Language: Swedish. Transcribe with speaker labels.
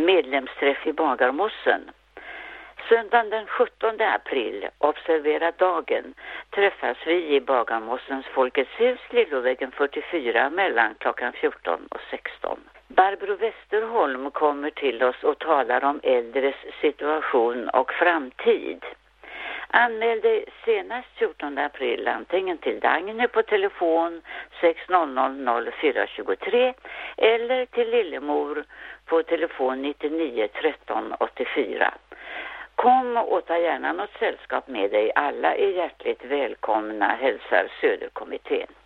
Speaker 1: medlemsträff i Bagarmossen. Söndagen den 17 april, observera dagen, träffas vi i Bagarmossens Folkets hus, Lillovägen 44, mellan klockan 14 och 16. Barbro Westerholm kommer till oss och talar om äldres situation och framtid. Anmäl dig senast 14 april antingen till Dagny på telefon 600 0423 eller till Lillemor på telefon 99 13 84. Kom och ta gärna något sällskap med dig. Alla är hjärtligt välkomna, hälsar Söderkommittén.